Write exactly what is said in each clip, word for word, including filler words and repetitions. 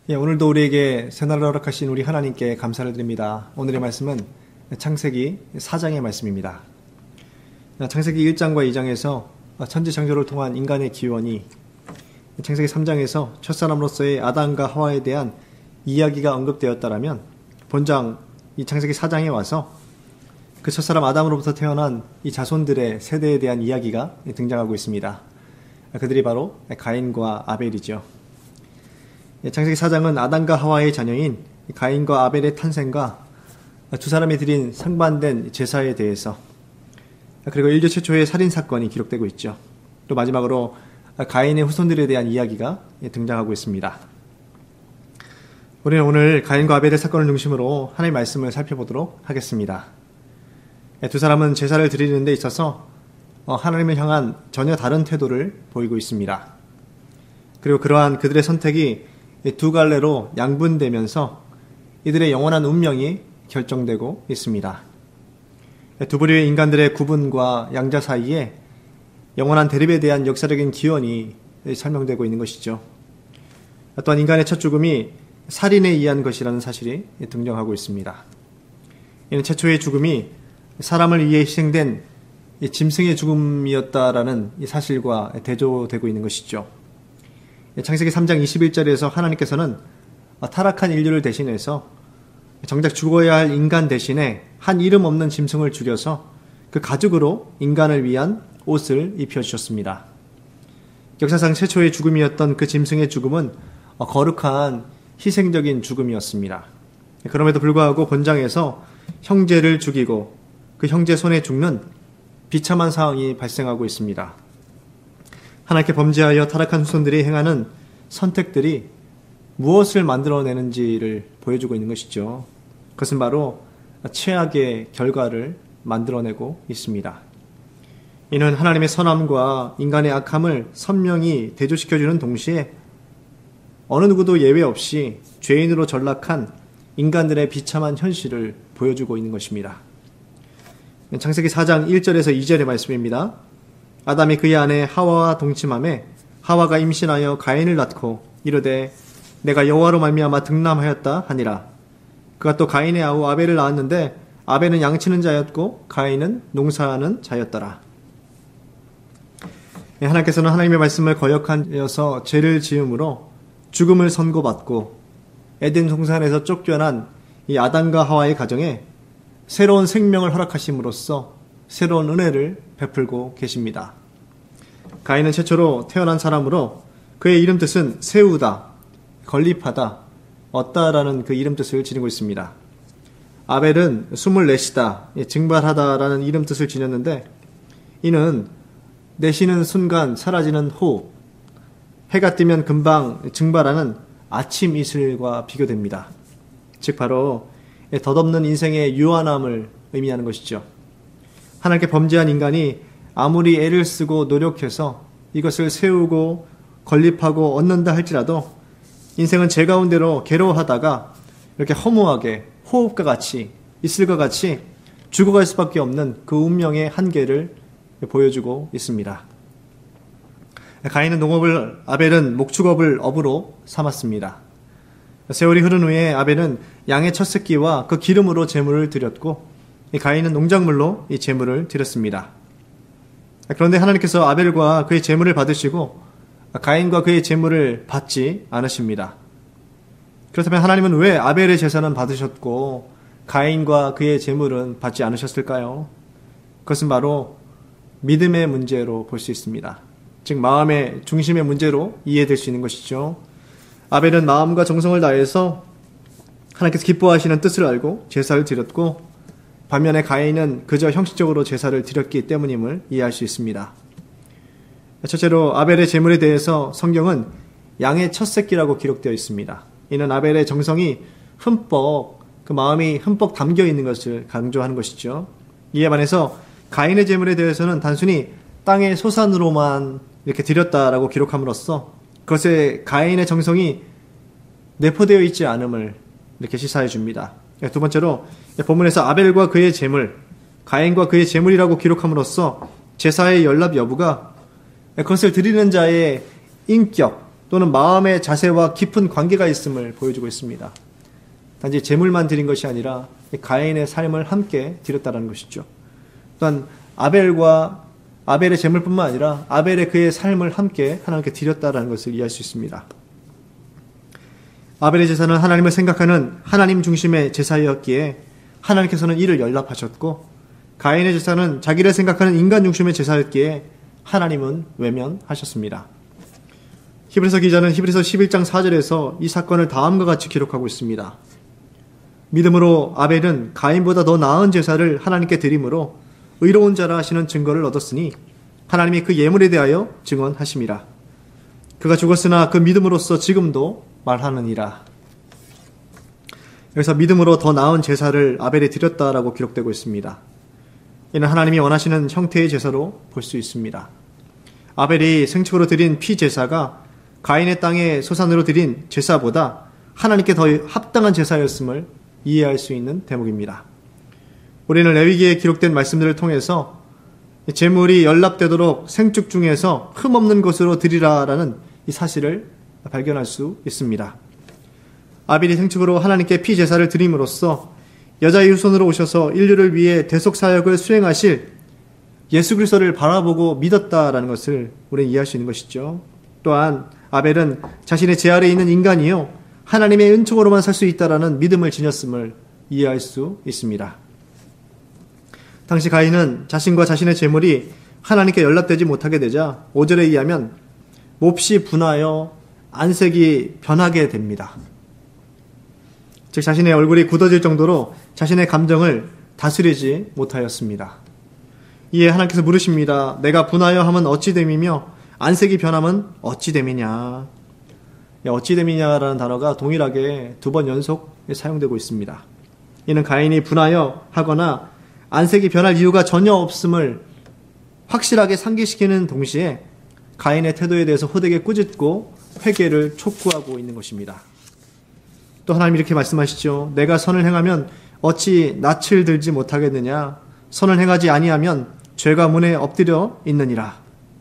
예, 오늘도 우리에게 새날을 허락하신 우리 하나님께 감사를 드립니다. 오늘의 말씀은 창세기 사 장의 말씀입니다. 창세기 일 장과 이 장에서 천지창조를 통한 인간의 기원이, 창세기 삼 장에서 첫사람으로서의 아담과 하와에 대한 이야기가 언급되었다라면, 본장 이 창세기 사 장에 와서 그 첫사람 아담으로부터 태어난 이 자손들의 세대에 대한 이야기가 등장하고 있습니다. 그들이 바로 가인과 아벨이죠. 창세기 사 장은 아담과 하와의 자녀인 가인과 아벨의 탄생과 두 사람이 드린 상반된 제사에 대해서, 그리고 인류 최초의 살인사건이 기록되고 있죠. 또 마지막으로 가인의 후손들에 대한 이야기가 등장하고 있습니다. 우리는 오늘 가인과 아벨의 사건을 중심으로 하나님의 말씀을 살펴보도록 하겠습니다. 두 사람은 제사를 드리는 데 있어서 하나님을 향한 전혀 다른 태도를 보이고 있습니다. 그리고 그러한 그들의 선택이 두 갈래로 양분되면서 이들의 영원한 운명이 결정되고 있습니다. 두 부류의 인간들의 구분과 양자 사이에 영원한 대립에 대한 역사적인 기원이 설명되고 있는 것이죠. 또한 인간의 첫 죽음이 살인에 의한 것이라는 사실이 등장하고 있습니다. 이는 최초의 죽음이 사람을 위해 희생된 짐승의 죽음이었다라는 사실과 대조되고 있는 것이죠. 창세기 삼 장 이십일 절에서 하나님께서는 타락한 인류를 대신해서 정작 죽어야 할 인간 대신에 한 이름 없는 짐승을 죽여서 그 가죽으로 인간을 위한 옷을 입혀주셨습니다. 역사상 최초의 죽음이었던 그 짐승의 죽음은 거룩한 희생적인 죽음이었습니다. 그럼에도 불구하고 본장에서 형제를 죽이고 그 형제 손에 죽는 비참한 상황이 발생하고 있습니다. 하나님께 범죄하여 타락한 후손들이 행하는 선택들이 무엇을 만들어내는지를 보여주고 있는 것이죠. 그것은 바로 최악의 결과를 만들어내고 있습니다. 이는 하나님의 선함과 인간의 악함을 선명히 대조시켜주는 동시에 어느 누구도 예외 없이 죄인으로 전락한 인간들의 비참한 현실을 보여주고 있는 것입니다. 창세기 사 장 일 절에서 이 절의 말씀입니다. 아담이 그의 아내 하와와 동침하매 하와가 임신하여 가인을 낳고 이르되 내가 여호와로 말미암아 등남하였다 하니라. 그가 또 가인의 아우 아벨을 낳았는데 아벨은 양치는 자였고 가인은 농사하는 자였더라. 하나님께서는 하나님의 말씀을 거역하여서 죄를 지음으로 죽음을 선고받고 에덴 동산에서 쫓겨난 이 아담과 하와의 가정에 새로운 생명을 허락하심으로써 새로운 은혜를 베풀고 계십니다. 가인은 최초로 태어난 사람으로 그의 이름 뜻은 세우다, 건립하다, 얻다라는 그 이름 뜻을 지니고 있습니다. 아벨은 숨을 내쉬다, 증발하다라는 이름 뜻을 지녔는데, 이는 내쉬는 순간 사라지는 호흡, 해가 뜨면 금방 증발하는 아침 이슬과 비교됩니다. 즉 바로 덧없는 인생의 유한함을 의미하는 것이죠. 하나님께 범죄한 인간이 아무리 애를 쓰고 노력해서 이것을 세우고 건립하고 얻는다 할지라도 인생은 제 가운데로 괴로워하다가 이렇게 허무하게 호흡과 같이 이슬과 같이 죽어갈 수밖에 없는 그 운명의 한계를 보여주고 있습니다. 가인은 농업을, 아벨은 목축업을 업으로 삼았습니다. 세월이 흐른 후에 아벨은 양의 첫 새끼와 그 기름으로 제물을 드렸고 가인은 농작물로 이 제물을 드렸습니다. 그런데 하나님께서 아벨과 그의 제물을 받으시고 가인과 그의 제물을 받지 않으십니다. 그렇다면 하나님은 왜 아벨의 제사는 받으셨고 가인과 그의 제물은 받지 않으셨을까요? 그것은 바로 믿음의 문제로 볼 수 있습니다. 즉 마음의 중심의 문제로 이해될 수 있는 것이죠. 아벨은 마음과 정성을 다해서 하나님께서 기뻐하시는 뜻을 알고 제사를 드렸고, 반면에 가인은 그저 형식적으로 제사를 드렸기 때문임을 이해할 수 있습니다. 첫째로 아벨의 제물에 대해서 성경은 양의 첫 새끼라고 기록되어 있습니다. 이는 아벨의 정성이 흠뻑, 그 마음이 흠뻑 담겨 있는 것을 강조하는 것이죠. 이에 반해서 가인의 제물에 대해서는 단순히 땅의 소산으로만 이렇게 드렸다라고 기록함으로써 그것에 가인의 정성이 내포되어 있지 않음을 이렇게 시사해 줍니다. 두 번째로 본문에서 아벨과 그의 제물, 가인과 그의 제물이라고 기록함으로써 제사의 연락 여부가 그것을 드리는 자의 인격 또는 마음의 자세와 깊은 관계가 있음을 보여주고 있습니다. 단지 제물만 드린 것이 아니라 가인의 삶을 함께 드렸다는 것이죠. 또한 아벨과 아벨의 제물뿐만 아니라 아벨의 그의 삶을 함께 하나님께 드렸다는 것을 이해할 수 있습니다. 아벨의 제사는 하나님을 생각하는 하나님 중심의 제사였기에 하나님께서는 이를 연락하셨고, 가인의 제사는 자기를 생각하는 인간 중심의 제사였기에 하나님은 외면하셨습니다. 히브리서 기자는 히브리서 십일 장 사 절에서 이 사건을 다음과 같이 기록하고 있습니다. 믿음으로 아벨은 가인보다 더 나은 제사를 하나님께 드림으로 의로운 자라 하시는 증거를 얻었으니 하나님이 그 예물에 대하여 증언하심이라. 그가 죽었으나 그 믿음으로써 지금도 말하느니라. 여기서 믿음으로 더 나은 제사를 아벨에 드렸다라고 기록되고 있습니다. 이는 하나님이 원하시는 형태의 제사로 볼 수 있습니다. 아벨이 생축으로 드린 피 제사가 가인의 땅의 소산으로 드린 제사보다 하나님께 더 합당한 제사였음을 이해할 수 있는 대목입니다. 우리는 레위기에 기록된 말씀들을 통해서 제물이 연납되도록 생축 중에서 흠없는 것으로 드리라라는 이 사실을 발견할 수 있습니다. 아벨이 생축으로 하나님께 피 제사를 드림으로써 여자의 후손으로 오셔서 인류를 위해 대속 사역을 수행하실 예수 그리스도를 바라보고 믿었다라는 것을 우리는 이해할 수 있는 것이죠. 또한 아벨은 자신의 제 아래에 있는 인간이요 하나님의 은총으로만 살 수 있다라는 믿음을 지녔음을 이해할 수 있습니다. 당시 가인은 자신과 자신의 제물이 하나님께 연락되지 못하게 되자 오 절에 의하면 몹시 분하여 안색이 변하게 됩니다. 즉 자신의 얼굴이 굳어질 정도로 자신의 감정을 다스리지 못하였습니다. 이에 하나님께서 물으십니다. 내가 분하여 함은 어찌 됨이며 안색이 변함은 어찌 됨이냐. 어찌 됨이냐라는 단어가 동일하게 두 번 연속 사용되고 있습니다. 이는 가인이 분하여 하거나 안색이 변할 이유가 전혀 없음을 확실하게 상기시키는 동시에 가인의 태도에 대해서 호되게 꾸짖고 회개를 촉구하고 있는 것입니다. 또 하나님이 이렇게 말씀하시죠. 내가 선을 행하면 어찌 낯을 들지 못하겠느냐. 선을 행하지 아니하면 죄가 문에 엎드려 있느니라.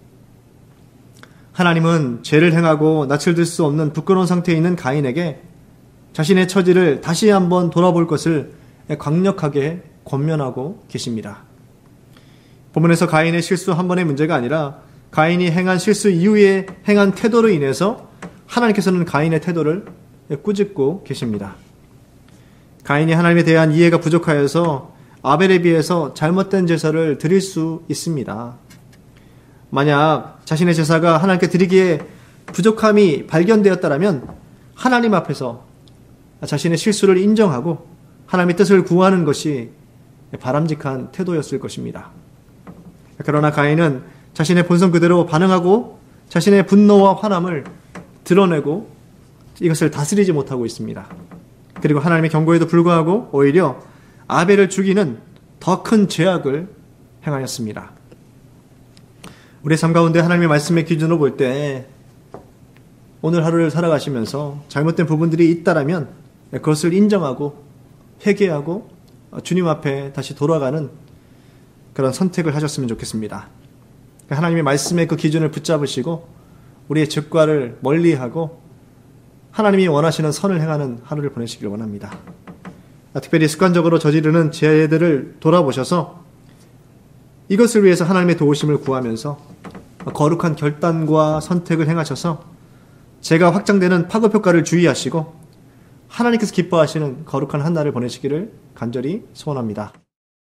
하나님은 죄를 행하고 낯을 들 수 없는 부끄러운 상태에 있는 가인에게 자신의 처지를 다시 한번 돌아볼 것을 강력하게 권면하고 계십니다. 본문에서 가인의 실수 한 번의 문제가 아니라 가인이 행한 실수 이후에 행한 태도로 인해서 하나님께서는 가인의 태도를 꾸짖고 계십니다. 가인이 하나님에 대한 이해가 부족하여서 아벨에 비해서 잘못된 제사를 드릴 수 있습니다. 만약 자신의 제사가 하나님께 드리기에 부족함이 발견되었다면 하나님 앞에서 자신의 실수를 인정하고 하나님의 뜻을 구하는 것이 바람직한 태도였을 것입니다. 그러나 가인은 자신의 본성 그대로 반응하고 자신의 분노와 화남을 드러내고 이것을 다스리지 못하고 있습니다. 그리고 하나님의 경고에도 불구하고 오히려 아벨을 죽이는 더 큰 죄악을 행하였습니다. 우리의 삶 가운데 하나님의 말씀의 기준으로 볼 때 오늘 하루를 살아가시면서 잘못된 부분들이 있다라면 그것을 인정하고 회개하고 주님 앞에 다시 돌아가는 그런 선택을 하셨으면 좋겠습니다. 하나님의 말씀의 그 기준을 붙잡으시고 우리의 죄과를 멀리하고 하나님이 원하시는 선을 행하는 하루를 보내시길 원합니다. 특별히 습관적으로 저지르는 죄들을 돌아보셔서 이것을 위해서 하나님의 도우심을 구하면서 거룩한 결단과 선택을 행하셔서 죄가 확장되는 파급 효과를 주의하시고 하나님께서 기뻐하시는 거룩한 한 날을 보내시기를 간절히 소원합니다.